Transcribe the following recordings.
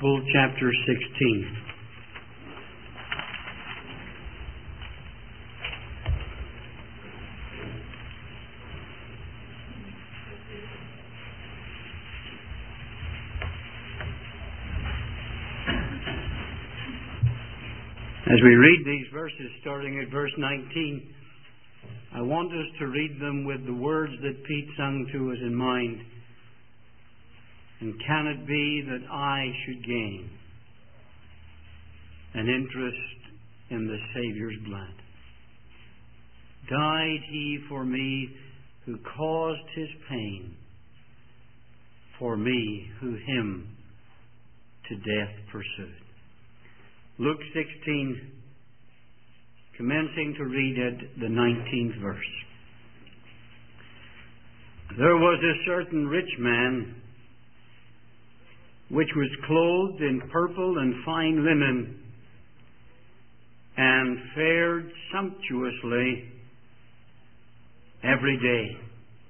Gospel, chapter 16. As we read these verses, starting at verse 19, I want us to read them with the words that Pete sung to us in mind. And can it be that I should gain an interest in the Saviour's blood? Died He for me who caused His pain, for me who Him to death pursued. Luke 16, commencing to read at the 19th verse. There was a certain rich man which was clothed in purple and fine linen, and fared sumptuously every day.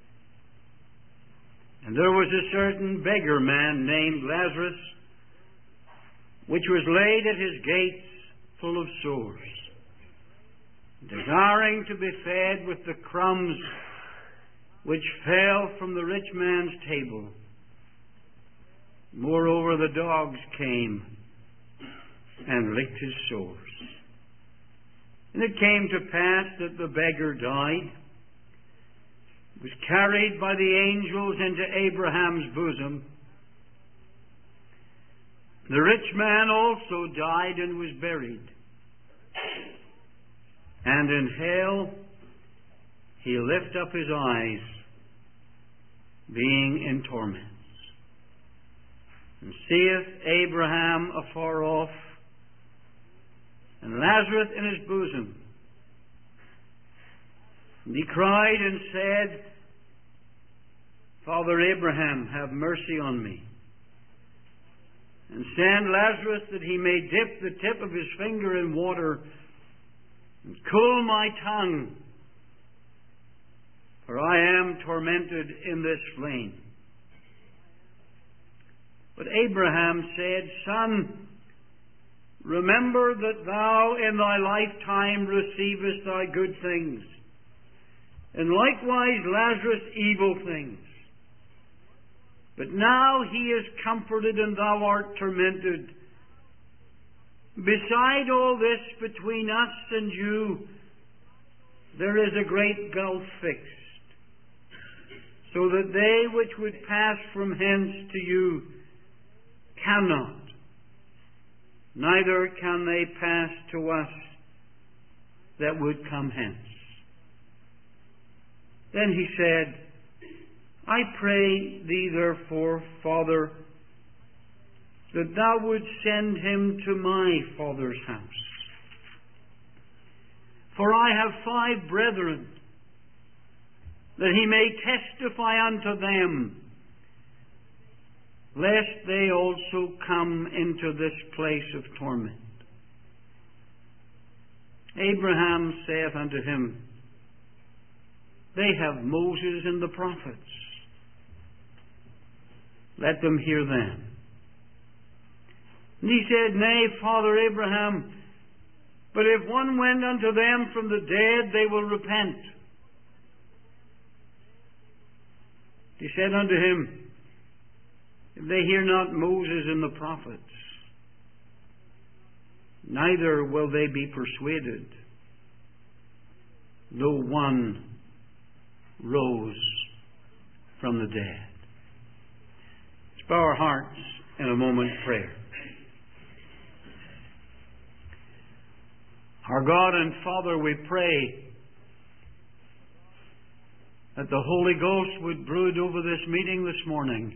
And there was a certain beggar man named Lazarus, which was laid at his gates full of sores, desiring to be fed with the crumbs which fell from the rich man's table. Moreover, the dogs came and licked his sores. And it came to pass that the beggar died, was carried by the angels into Abraham's bosom. The rich man also died and was buried. And in hell he lift up his eyes, being in torments, and seeth Abraham afar off, and Lazarus in his bosom. And he cried and said, Father Abraham, have mercy on me, and send Lazarus that he may dip the tip of his finger in water and cool my tongue, for I am tormented in this flame. But Abraham said, Son, remember that thou in thy lifetime receivest thy good things, and likewise Lazarus evil things. But now he is comforted, and thou art tormented. Beside all this, between us and you, there is a great gulf fixed, so that they which would pass from hence to you cannot, neither can they pass to us that would come hence. Then he said, I pray thee therefore, Father, that thou wouldst send him to my father's house. For I have 5 brethren, that he may testify unto them, lest they also come into this place of torment. Abraham saith unto him, They have Moses and the prophets. Let them hear them. And he said, Nay, Father Abraham, but if one went unto them from the dead, they will repent. He said unto him, If they hear not Moses and the prophets, neither will they be persuaded, though one rose from the dead. Let's bow our hearts in a moment of prayer. Our God and Father, we pray that the Holy Ghost would brood over this meeting this morning,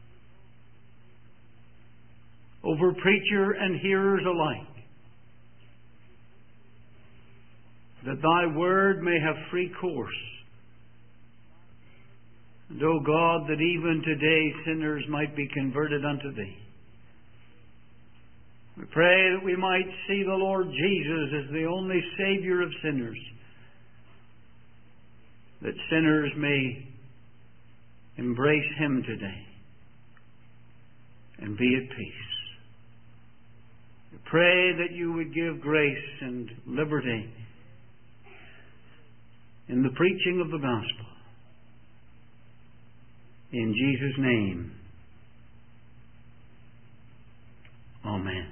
over preacher and hearers alike, that Thy Word may have free course. And, O God, that even today sinners might be converted unto Thee. We pray that we might see the Lord Jesus as the only Savior of sinners, that sinners may embrace Him today and be at peace. pray that you would give grace and liberty in the preaching of the gospel. In Jesus' name, amen.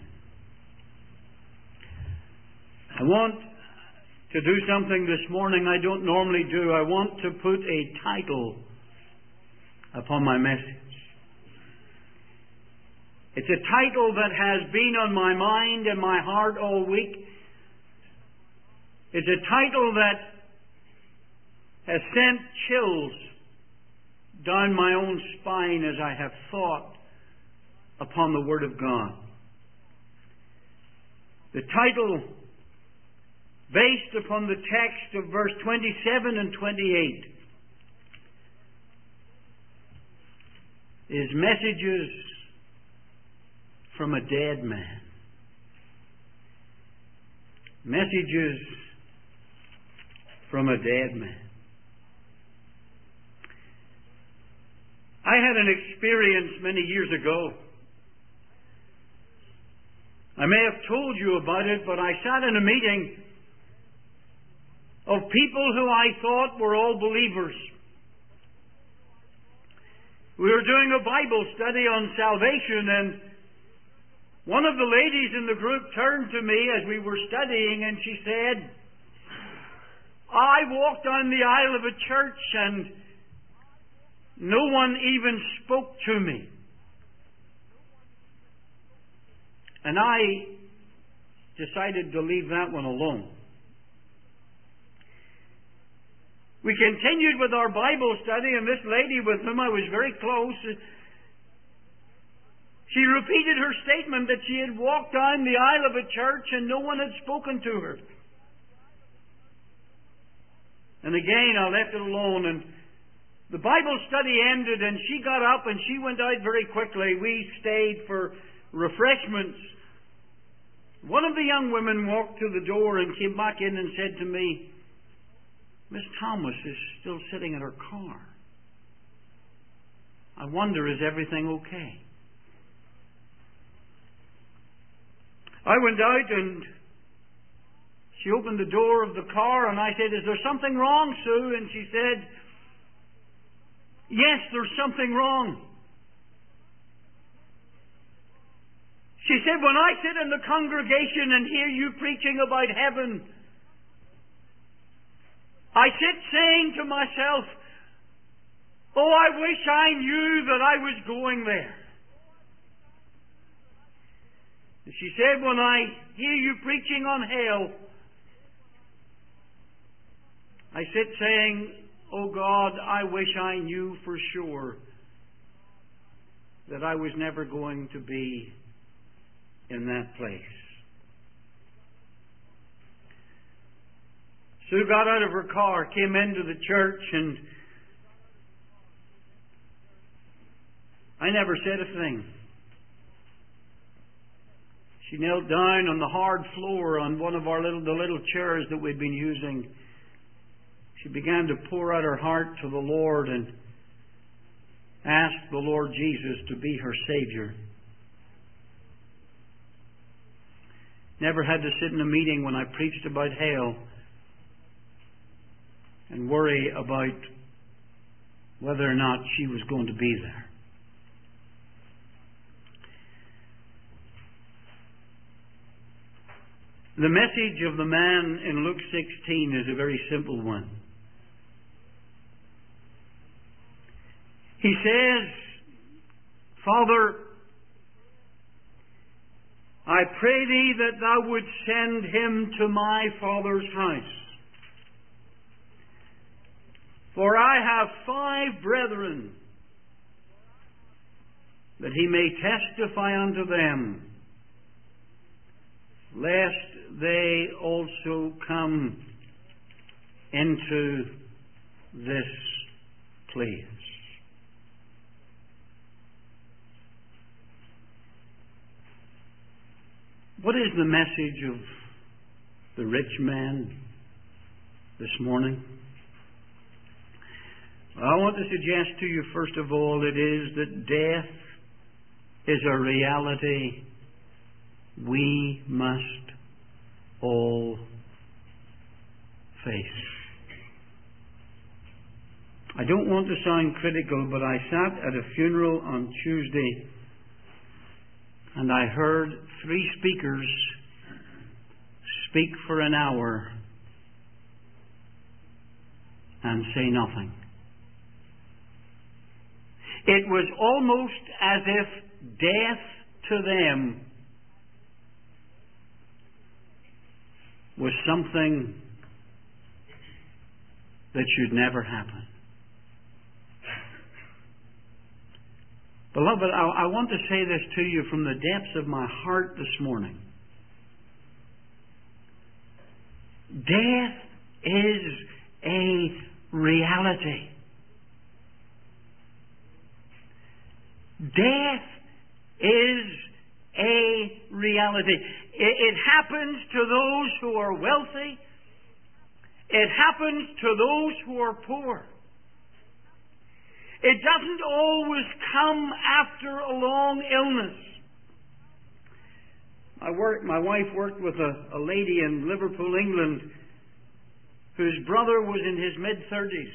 I want to do something this morning I don't normally do. I want to put a title upon my message. It's a title that has been on my mind and my heart all week. It's a title that has sent chills down my own spine as I have thought upon the Word of God. The title, based upon the text of verse 27 and 28, is Messages from a Dead Man. Messages from a Dead Man. I had an experience many years ago. I may have told you about it, but I sat in a meeting of people who I thought were all believers. We were doing a Bible study on salvation, and one of the ladies in the group turned to me as we were studying, and she said, I walked down the aisle of a church and no one even spoke to me. And I decided to leave that one alone. We continued with our Bible study, and this lady with whom I was very close, she repeated her statement that she had walked down the aisle of a church and no one had spoken to her. And again I left it alone, and the Bible study ended, and she got up and she went out very quickly. We stayed for refreshments. One of the young women walked to the door and came back in and said to me, Miss Thomas is still sitting in her car. I wonder, is everything okay? I went out and she opened the door of the car, and I said, is there something wrong, Sue? And she said, yes, there's something wrong. She said, when I sit in the congregation and hear you preaching about heaven, I sit saying to myself, oh, I wish I knew that I was going there. And she said, when I hear you preaching on hell, I sit saying, oh God, I wish I knew for sure that I was never going to be in that place. Sue got out of her car, came into the church, and I never said a thing. She knelt down on the hard floor on one of the little chairs that we'd been using. She began to pour out her heart to the Lord and asked the Lord Jesus to be her Savior. Never had to sit in a meeting when I preached about hell and worry about whether or not she was going to be there. The message of the man in Luke 16 is a very simple one. He says, Father, I pray thee that thou would send him to my father's house. For I have 5 brethren, that he may testify unto them, lest they also come into this place. What is the message of the rich man this morning? I want to suggest to you, first of all, it is that death is a reality we must all face. I don't want to sound critical, but I sat at a funeral on Tuesday and I heard 3 speakers speak for an hour and say nothing. It was almost as if death to them was something that should never happen. Beloved, I want to say this to you from the depths of my heart this morning. Death is a reality. Death is a reality. It happens to those who are wealthy. It happens to those who are poor. It doesn't always come after a long illness. My wife worked with a lady in Liverpool, England, whose brother was in his mid-30s.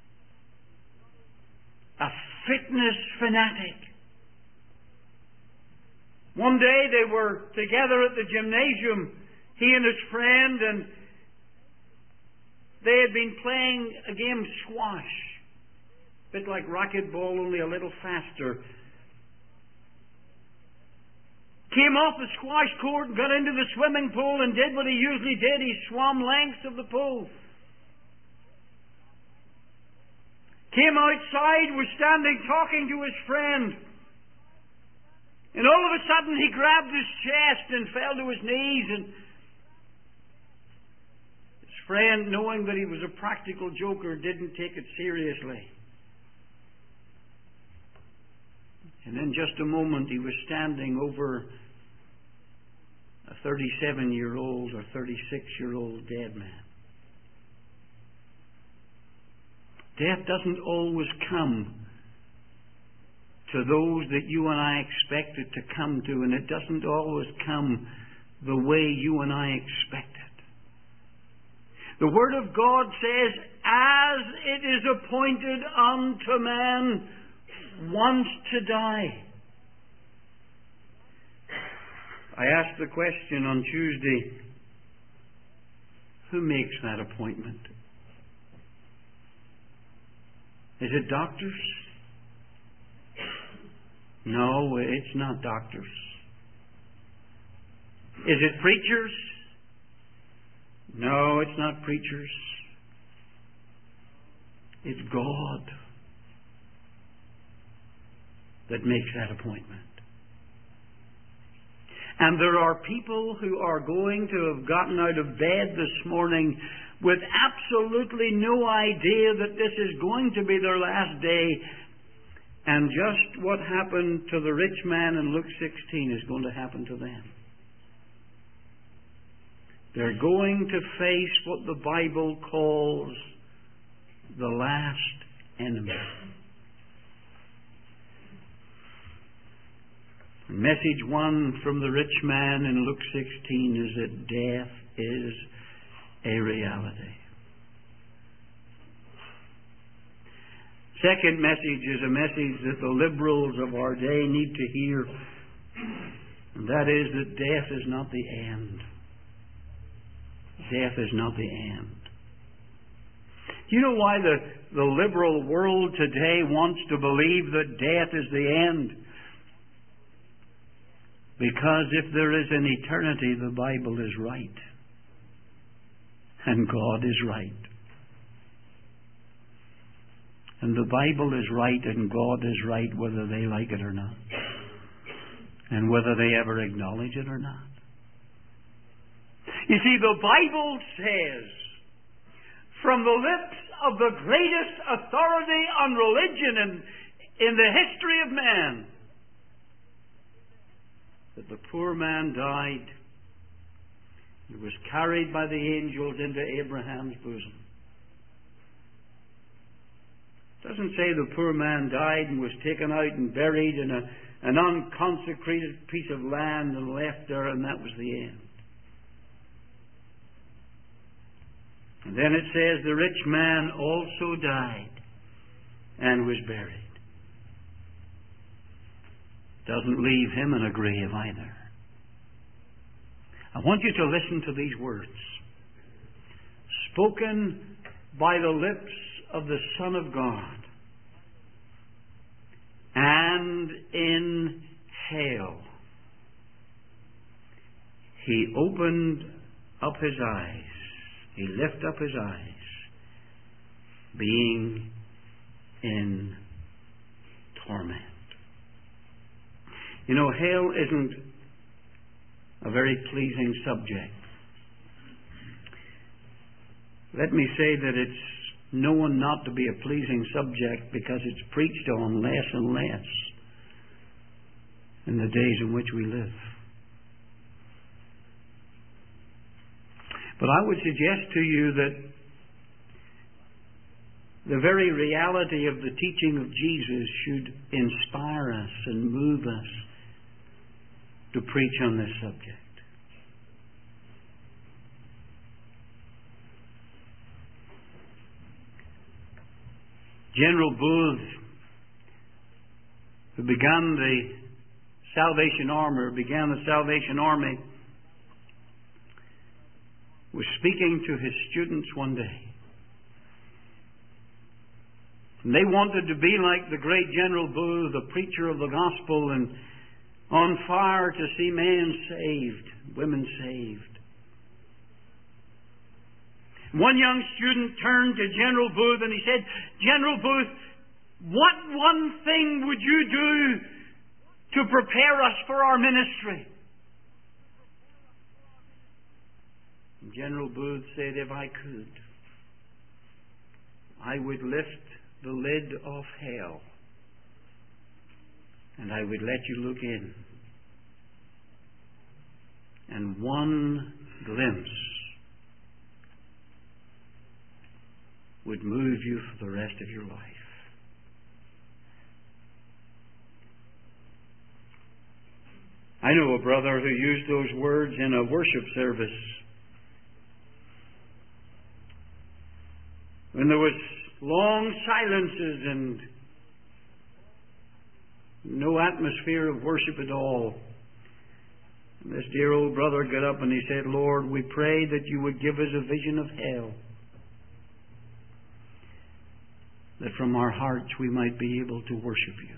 A fitness fanatic. One day they were together at the gymnasium, he and his friend, and they had been playing a game of squash. A bit like racquetball, only a little faster. Came off the squash court and got into the swimming pool and did what he usually did. He swam lengths of the pool. Came outside, was standing talking to his friend. And all of a sudden he grabbed his chest and fell to his knees, and his friend, knowing that he was a practical joker, didn't take it seriously. And in just a moment he was standing over a 37-year-old or 36-year-old dead man. Death doesn't always come to those that you and I expect it to come to, and it doesn't always come the way you and I expect it. The Word of God says, as it is appointed unto man once to die. I asked the question on Tuesday, who makes that appointment? Is it doctors? No, it's not doctors. Is it preachers? No, it's not preachers. It's God that makes that appointment. And there are people who are going to have gotten out of bed this morning with absolutely no idea that this is going to be their last day. And just what happened to the rich man in Luke 16 is going to happen to them. They're going to face what the Bible calls the last enemy. Message 1 from the rich man in Luke 16 is that death is a reality. Second message is a message that the liberals of our day need to hear, and that is that death is not the end. Death is not the end. Do you know why the liberal world today wants to believe that death is the end? Because if there is an eternity, the Bible is right. And God is right. And the Bible is right and God is right whether they like it or not. And whether they ever acknowledge it or not. You see, the Bible says, from the lips of the greatest authority on religion in the history of man, that the poor man died. He was carried by the angels into Abraham's bosom. It doesn't say the poor man died and was taken out and buried in an unconsecrated piece of land and left there, and that was the end. And then it says the rich man also died and was buried. Doesn't leave him in a grave either. I want you to listen to these words, spoken by the lips of the Son of God. And in hell he opened up his eyes. He lifted up his eyes, being in torment. You know, hell isn't a very pleasing subject. Let me say that it's known not to be a pleasing subject because it's preached on less and less in the days in which we live. But I would suggest to you that the very reality of the teaching of Jesus should inspire us and move us to preach on this subject. General Booth, who began the Salvation Army, was speaking to his students one day. And they wanted to be like the great General Booth, the preacher of the gospel, and on fire to see men saved, women saved. One young student turned to General Booth and he said, "General Booth, what one thing would you do to prepare us for our ministry?" And General Booth said, "If I could, I would lift the lid of hell and I would let you look in. And one glimpse would move you for the rest of your life." I know a brother who used those words in a worship service when there was long silences and no atmosphere of worship at all. And this dear old brother got up and he said, "Lord, we pray that you would give us a vision of hell, that from our hearts we might be able to worship you."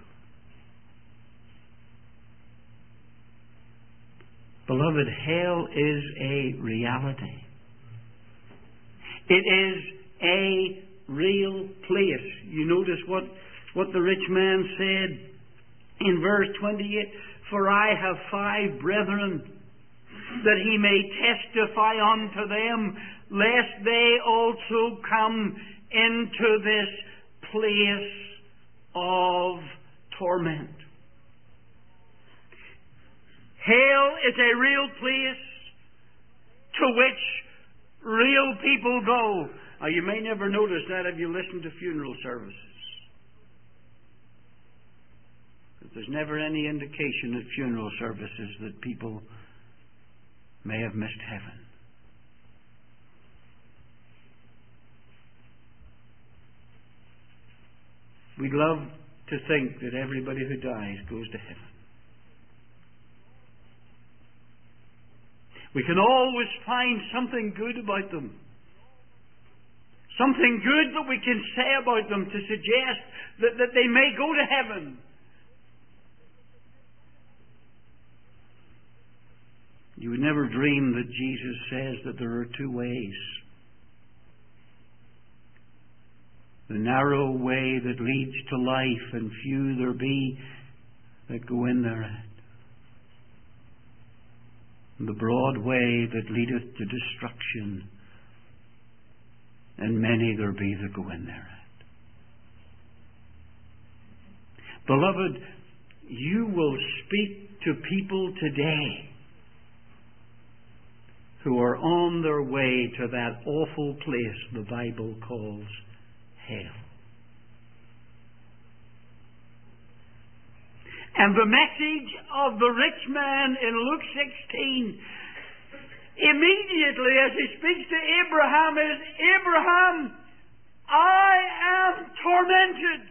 Beloved, hell is a reality. It is a real place. You notice what the rich man said in verse 28, "For I have 5 brethren, that he may testify unto them, lest they also come into this place of torment." Hell is a real place to which real people go. Now, you may never notice that if you listen to funeral services. But there's never any indication at funeral services that people may have missed heaven. We'd love to think that everybody who dies goes to heaven. We can always find something good about them. Something good that we can say about them to suggest that they may go to heaven. You would never dream that Jesus says that there are 2 ways. The narrow way that leads to life, and few there be that go in thereat. And the broad way that leadeth to destruction, and many there be that go in thereat. Beloved, you will speak to people today who are on their way to that awful place the Bible calls hell. And the message of the rich man in Luke 16, immediately as he speaks to Abraham, is, Abraham, I am tormented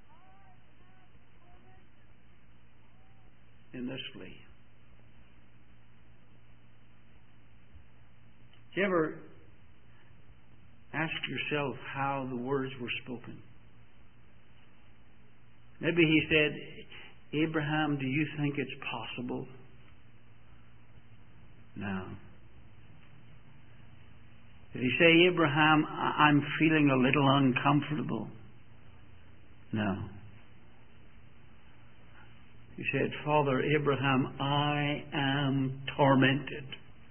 in this flea. Did you ever ask yourself how the words were spoken? Maybe he said, Abraham, do you think it's possible? No. Did he say, Abraham, I'm feeling a little uncomfortable? No. He said, Father Abraham, I am tormented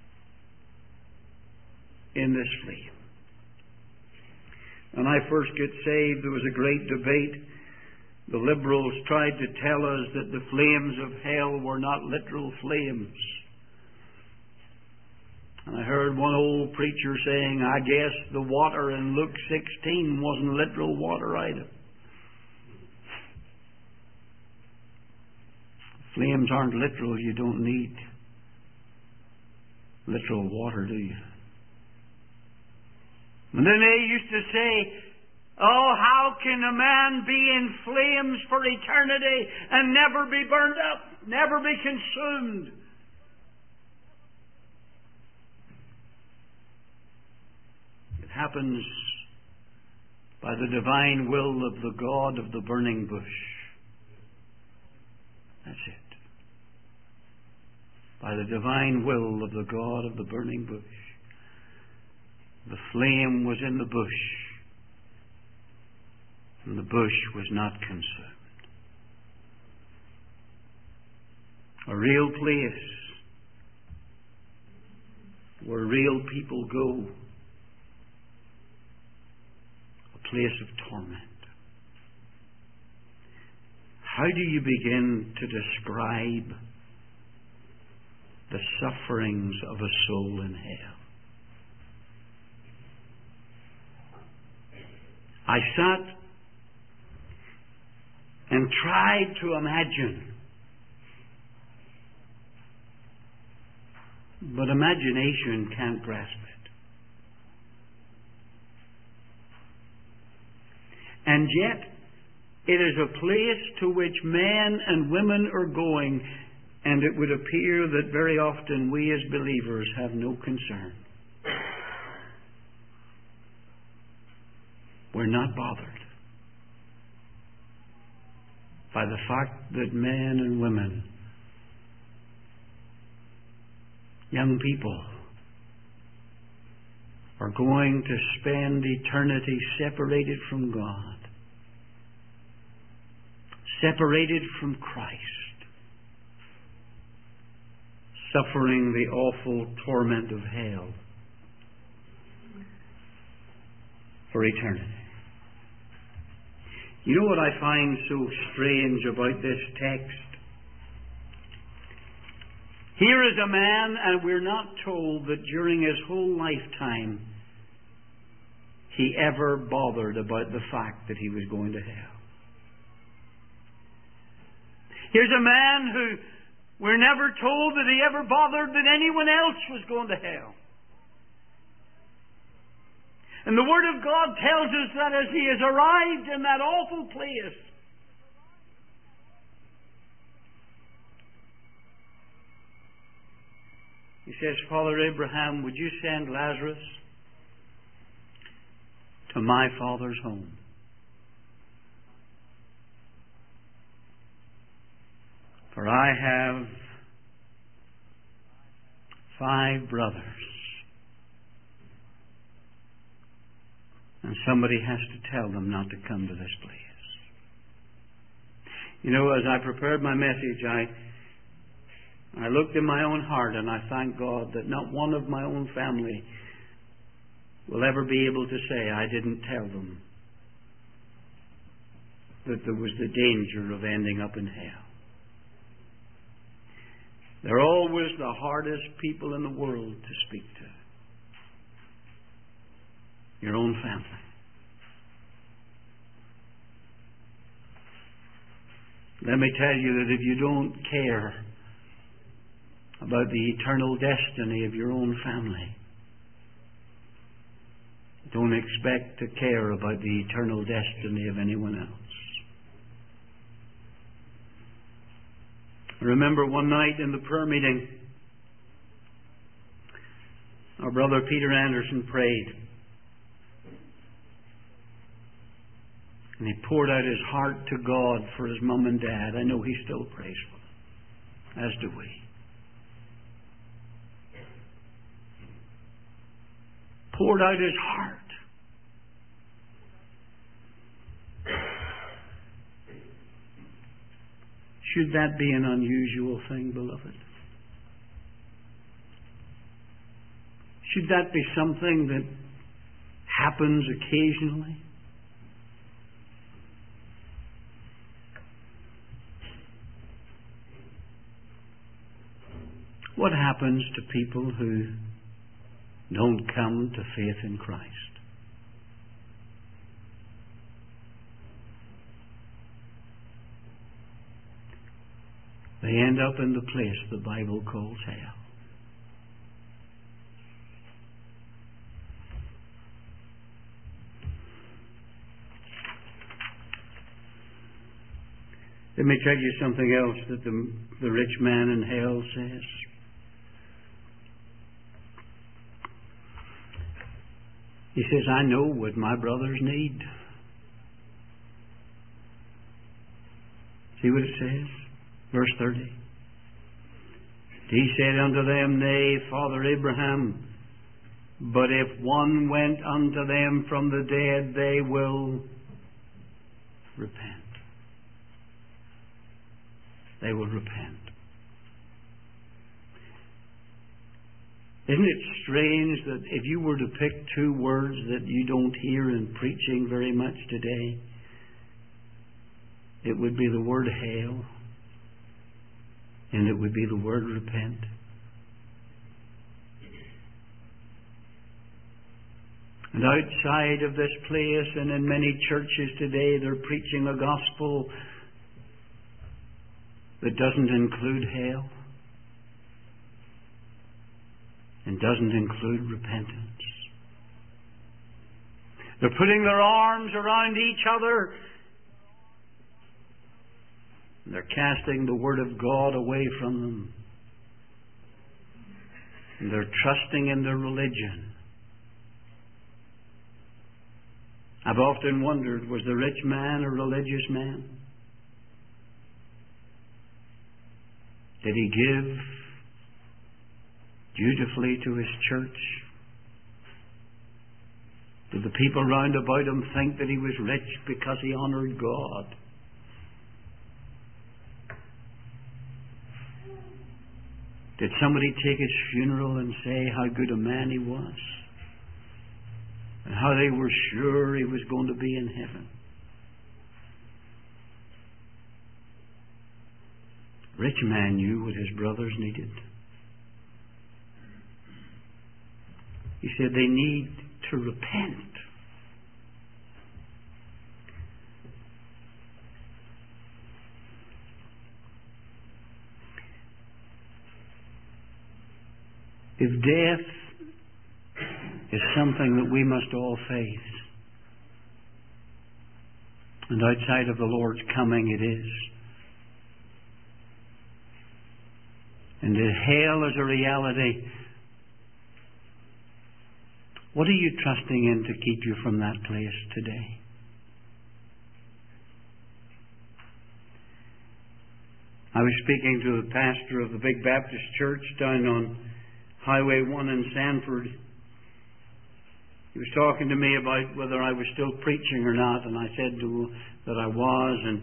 in this flea. When I first got saved, there was a great debate. The liberals tried to tell us that the flames of hell were not literal flames. And I heard one old preacher saying, I guess the water in Luke 16 wasn't literal water either. Flames aren't literal. You don't need literal water, do you? And then they used to say, oh, how can a man be in flames for eternity and never be burned up, never be consumed? It happens by the divine will of the God of the burning bush. That's it. By the divine will of the God of the burning bush. The flame was in the bush, and the bush was not consumed. A real place where real people go. A place of torment. How do you begin to describe the sufferings of a soul in hell? I sat and tried to imagine, but imagination can't grasp it. And yet, it is a place to which men and women are going, and it would appear that very often we as believers have no concern. We're not bothered by the fact that men and women, young people, are going to spend eternity separated from God, separated from Christ, suffering the awful torment of hell for eternity. You know what I find so strange about this text? Here is a man, and we're not told that during his whole lifetime he ever bothered about the fact that he was going to hell. Here's a man who we're never told that he ever bothered that anyone else was going to hell. And the Word of God tells us that as he has arrived in that awful place, he says, Father Abraham, would you send Lazarus to my father's home? For I have 5 brothers. And somebody has to tell them not to come to this place. You know, as I prepared my message, I looked in my own heart and I thank God that not one of my own family will ever be able to say I didn't tell them that there was the danger of ending up in hell. They're always the hardest people in the world to speak to. Your own family. Let me tell you that if you don't care about the eternal destiny of your own family, don't expect to care about the eternal destiny of anyone else. I remember one night in the prayer meeting, our brother Peter Anderson prayed. And he poured out his heart to God for his mum and dad. I know he still prays for them, as do we. Poured out his heart. Should that be an unusual thing, beloved? Should that be something that happens occasionally? What happens to people who don't come to faith in Christ? They end up in the place the Bible calls hell. Let me tell you something else that the rich man in hell says. He says, I know what my brothers need. See what it says? Verse 30. He said unto them, Nay, Father Abraham, but if one went unto them from the dead, they will repent. They will repent. Isn't it strange that if you were to pick two words that you don't hear in preaching very much today, it would be the word hell and it would be the word repent. And outside of this place and in many churches today, they're preaching a gospel that doesn't include hell and doesn't include repentance. They're putting their arms around each other and they're casting the Word of God away from them. And they're trusting in their religion. I've often wondered, was the rich man a religious man? Did he give dutifully to his church? Did the people round about him think that he was rich because he honoured God? Did somebody take his funeral and say how good a man he was? And how they were sure he was going to be in heaven? Rich man knew what his brothers needed. He said they need to repent. If death is something that we must all face, and outside of the Lord's coming it is, and if hell is a reality, what are you trusting in to keep you from that place today? I was speaking to the pastor of the big Baptist church down on Highway 1 in Sanford. He was talking to me about whether I was still preaching or not, and I said that I was, and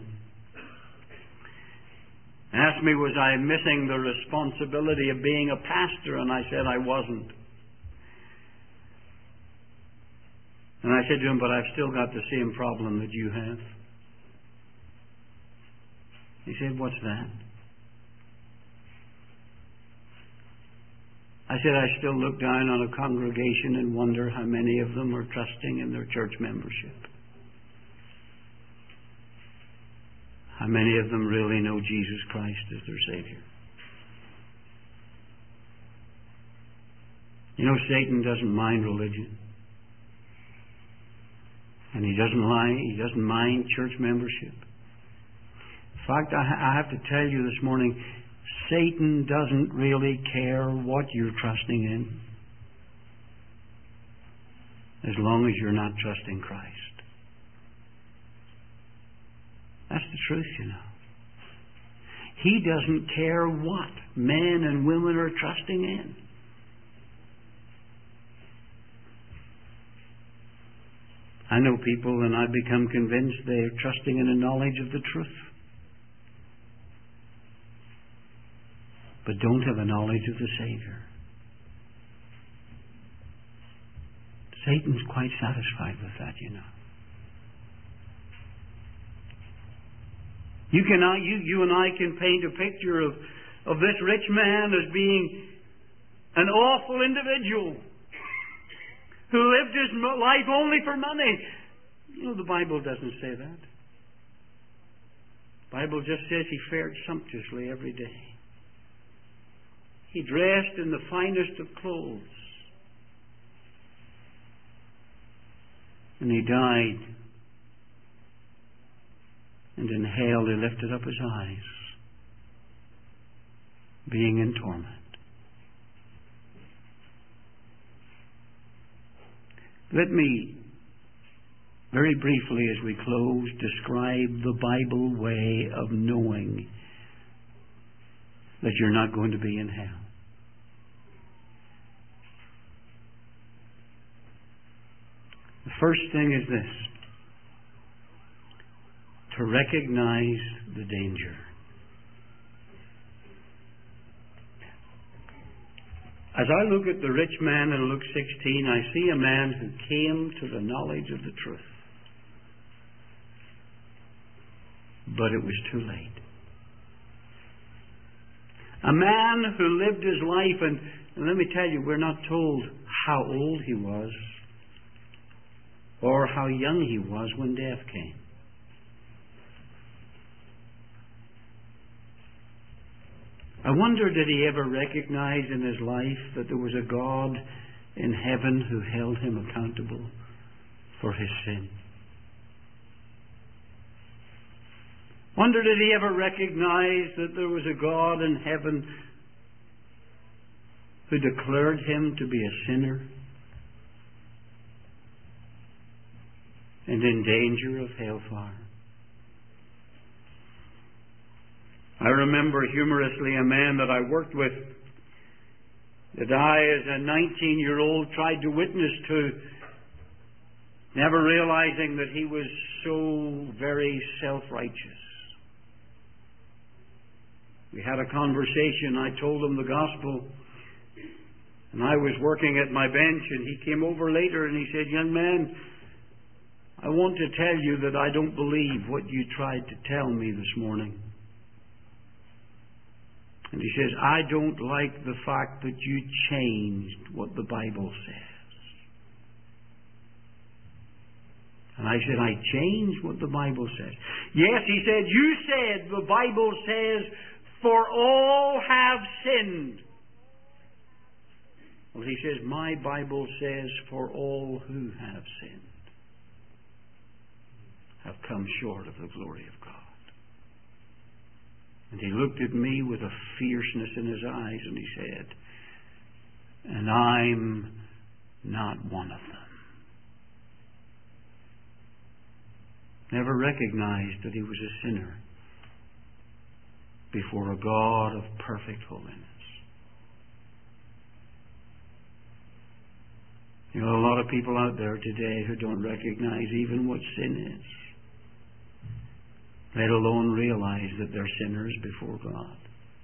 asked me was I missing the responsibility of being a pastor, and I said I wasn't. And I said to him, but I've still got the same problem that you have. He said, what's that? I said, I still look down on a congregation and wonder how many of them are trusting in their church membership. How many of them really know Jesus Christ as their Savior? You know, Satan doesn't mind religion. And he doesn't mind church membership. In fact, I have to tell you this morning, Satan doesn't really care what you're trusting in, as long as you're not trusting Christ. That's the truth, you know. He doesn't care what men and women are trusting in. I know people, and I've become convinced they're trusting in a knowledge of the truth, but don't have a knowledge of the Savior. Satan's quite satisfied with that, you know. You and I can paint a picture of this rich man as being an awful individual who lived his life only for money. You know, the Bible doesn't say that. The Bible just says he fared sumptuously every day. He dressed in the finest of clothes. And he died. And in hell he lifted up his eyes, being in torment. Let me, very briefly as we close, describe the Bible way of knowing that you're not going to be in hell. The first thing is this: to recognize the danger. As I look at the rich man in Luke 16, I see a man who came to the knowledge of the truth. But it was too late. A man who lived his life, and let me tell you, we're not told how old he was or how young he was when death came. I wonder, did he ever recognize in his life that there was a God in heaven who held him accountable for his sin? Wonder, did he ever recognize that there was a God in heaven who declared him to be a sinner and in danger of hellfire? I remember humorously a man that I worked with that I, as a 19-year-old, tried to witness to, never realizing that he was so very self-righteous. We had a conversation. I told him the gospel, and I was working at my bench, and he came over later and he said, "Young man, I want to tell you that I don't believe what you tried to tell me this morning." And he says, "I don't like the fact that you changed what the Bible says." And I said, "I changed what the Bible says?" "Yes," he said, "you said the Bible says, for all have sinned." Well, he says, "My Bible says, for all who have sinned have come short of the glory of God." And he looked at me with a fierceness in his eyes and he said, "And I'm not one of them." Never recognized that he was a sinner before a God of perfect holiness. You know, a lot of people out there today who don't recognize even what sin is, let alone realize that they're sinners before God.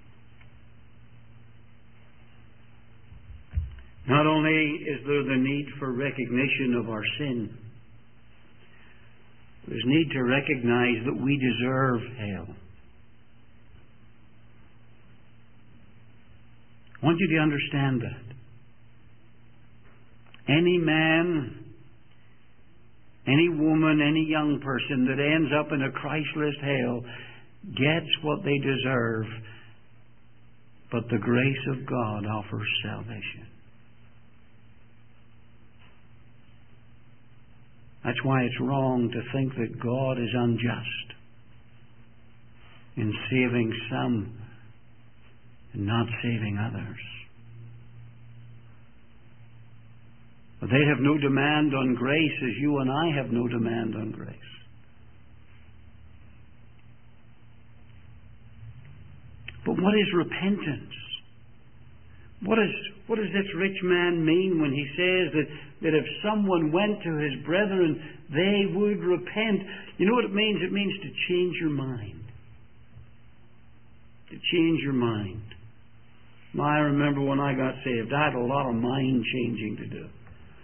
Not only is there the need for recognition of our sin, there's need to recognize that we deserve hell. I want you to understand that. Any man, any woman, any young person that ends up in a Christless hell gets what they deserve, but the grace of God offers salvation. That's why it's wrong to think that God is unjust in saving some and not saving others. But they have no demand on grace as you and I have no demand on grace. But what is repentance? What does this rich man mean when he says that if someone went to his brethren, they would repent? You know what it means? It means to change your mind. To change your mind. Now, I remember when I got saved, I had a lot of mind changing to do.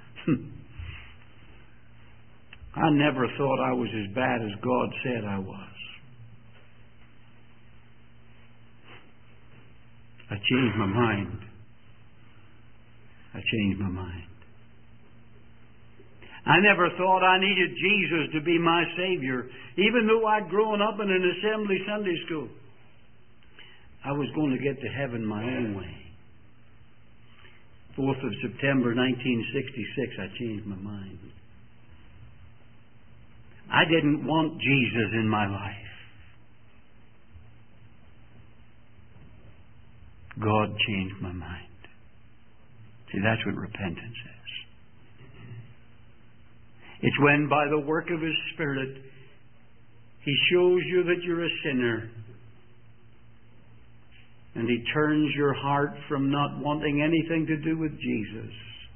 I never thought I was as bad as God said I was. I changed my mind. I changed my mind. I never thought I needed Jesus to be my Savior, even though I'd grown up in an assembly Sunday school. I was going to get to heaven my own way. 4th of September 1966, I changed my mind. I didn't want Jesus in my life. God changed my mind. See, that's what repentance is. It's when by the work of His Spirit He shows you that you're a sinner, and He turns your heart from not wanting anything to do with Jesus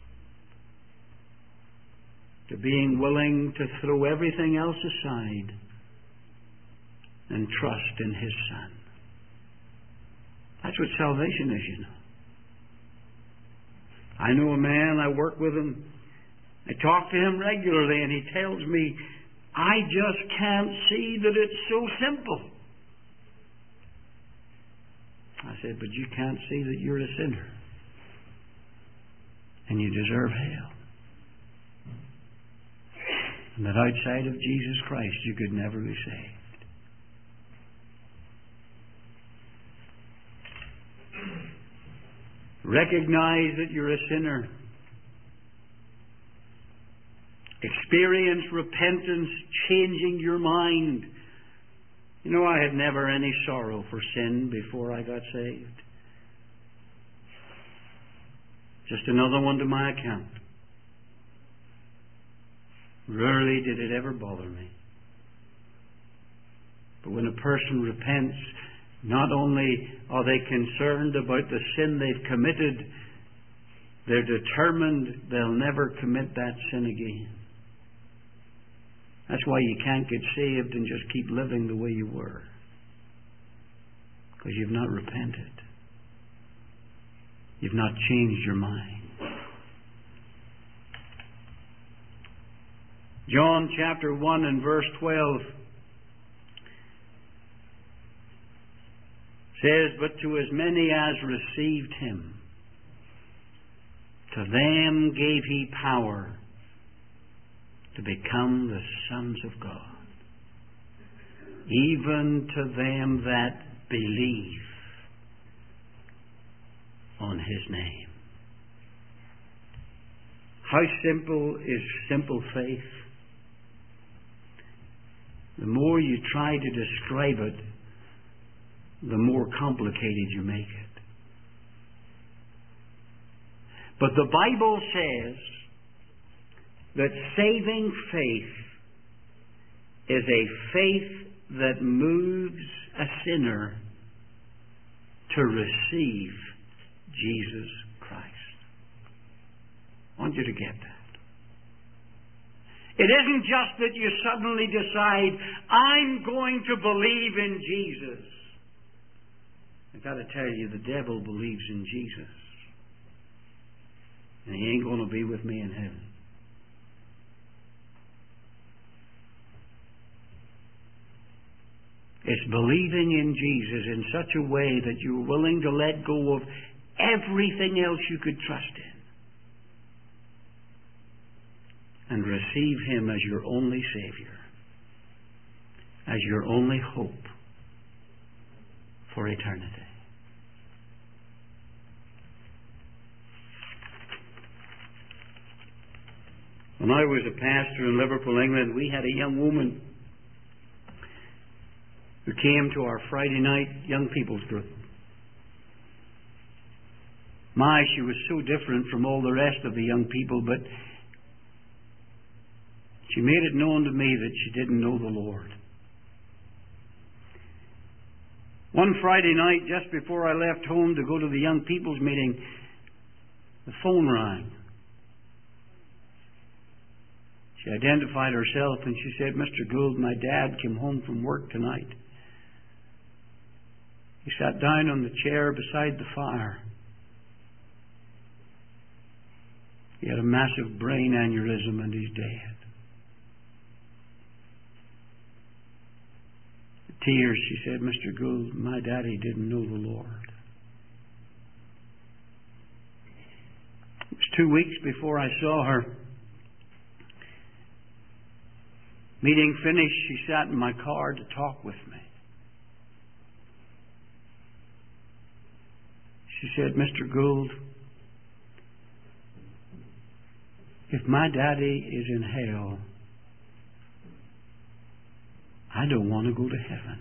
to being willing to throw everything else aside and trust in His Son. That's what salvation is, you know. I know a man, I work with him, I talk to him regularly, and he tells me, I just can't see that it's so simple. I said, but you can't see that you're a sinner and you deserve hell. And that outside of Jesus Christ you could never be saved. Recognize that you're a sinner. Experience repentance, changing your mind. You know, I had never any sorrow for sin before I got saved. Just another one to my account. Rarely did it ever bother me. But when a person repents, not only are they concerned about the sin they've committed, they're determined they'll never commit that sin again. That's why you can't get saved and just keep living the way you were. Because you've not repented. You've not changed your mind. John chapter 1 and verse 12 says, but to as many as received Him, to them gave He power to become the sons of God, even to them that believe on His name. How simple is simple faith? The more you try to describe it, the more complicated you make it. But the Bible says that saving faith is a faith that moves a sinner to receive Jesus Christ. I want you to get that. It isn't just that you suddenly decide, I'm going to believe in Jesus. I've got to tell you, the devil believes in Jesus. And he ain't going to be with me in heaven. It's believing in Jesus in such a way that you're willing to let go of everything else you could trust in and receive Him as your only Savior, as your only hope, for eternity. When I was a pastor in Liverpool, England, we had a young woman who came to our Friday night young people's group. She was so different from all the rest of the young people, but she made it known to me that she didn't know the Lord. One Friday night, just before I left home to go to the young people's meeting, the phone rang. She identified herself and she said, "Mr. Gould, my dad came home from work tonight. He sat down on the chair beside the fire. He had a massive brain aneurysm and he's dead." With tears, she said, "Mr. Gould, my daddy didn't know the Lord." It was 2 weeks before I saw her. Meeting finished, she sat in my car to talk with me. She said, "Mr. Gould, if my daddy is in hell, I don't want to go to heaven."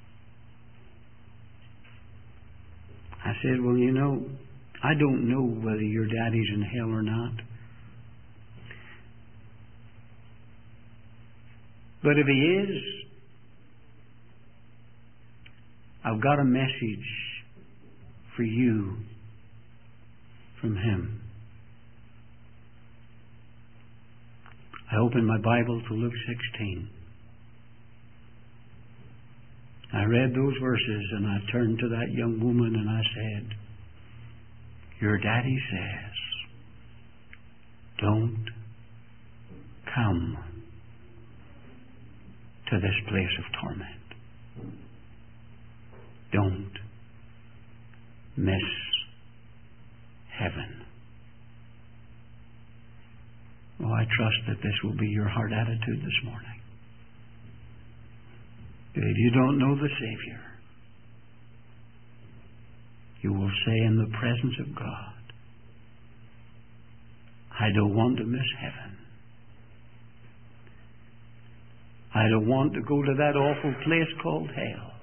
I said, "Well, you know, I don't know whether your daddy's in hell or not. But if he is, I've got a message for you from him." I opened my Bible to Luke 16. I read those verses and I turned to that young woman and I said, "Your daddy says, don't come to this place of torment. Don't miss heaven." Oh, I trust that this will be your heart attitude this morning. If you don't know the Savior, you will say in the presence of God, "I don't want to miss heaven. I don't want to go to that awful place called hell.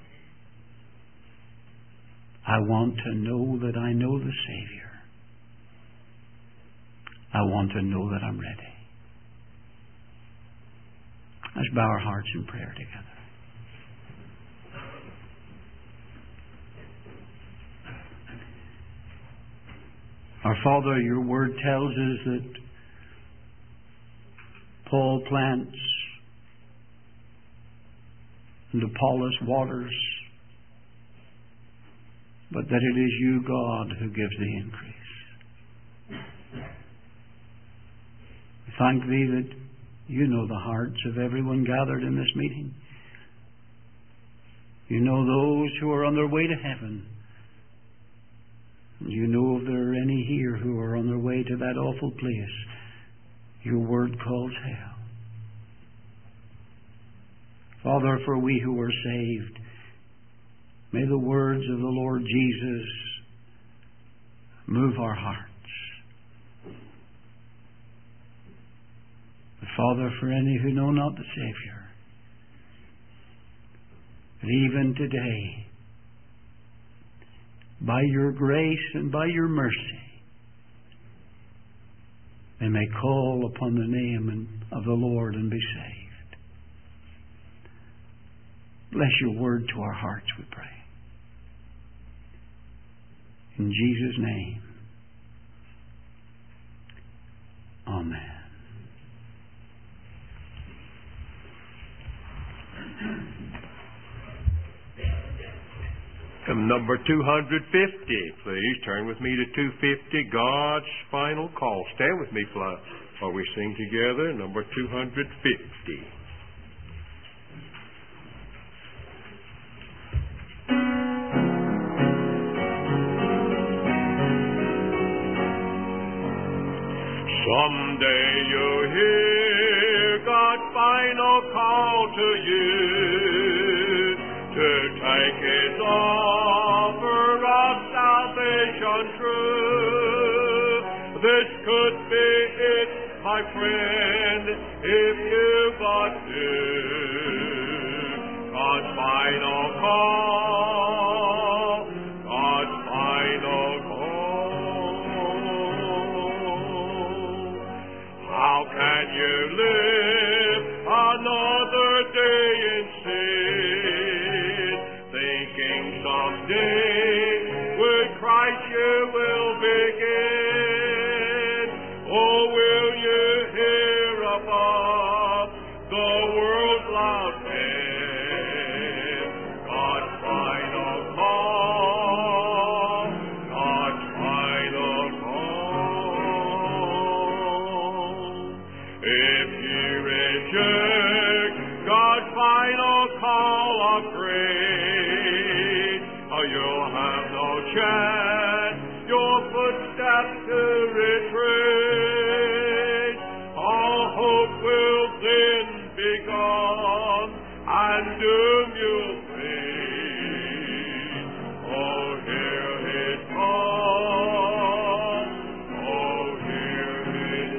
I want to know that I know the Savior. I want to know that I'm ready." Let's bow our hearts in prayer together. Our Father, your word tells us that Paul plants and Apollos waters, but that it is you, God, who gives the increase. We thank thee that you know the hearts of everyone gathered in this meeting. You know those who are on their way to heaven. You know if there are any here who are on their way to that awful place your word calls hell. Father, for we who are saved, may the words of the Lord Jesus move our hearts. But Father, for any who know not the Savior, that even today, by your grace and by your mercy, they may call upon the name of the Lord and be saved. Bless your word to our hearts, we pray. In Jesus' name, amen. Number 250, please. Turn with me to 250, God's Final Call. Stand with me while we sing together. Number 250. Someday you'll hear God's final call to you to take His arm salvation true. This could be it, my friend, if you but knew God's final call, God's final call. How can you live another day in sin, thinking someday with Christ you will begin? Oh, will you hear above the world's loud band God's final call, God's final call? If you reject God's final call of grace, you'll have no chance your footsteps to retrace. All hope will then be gone, and doom you'll face. Oh, hear His call. Oh, hear His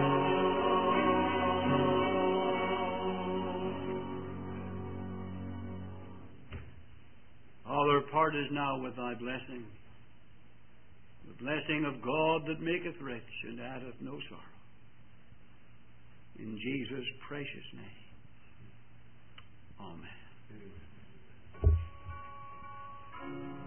call. Father, part us now with thy blessing, the blessing of God that maketh rich and addeth no sorrow. In Jesus' precious name. Amen.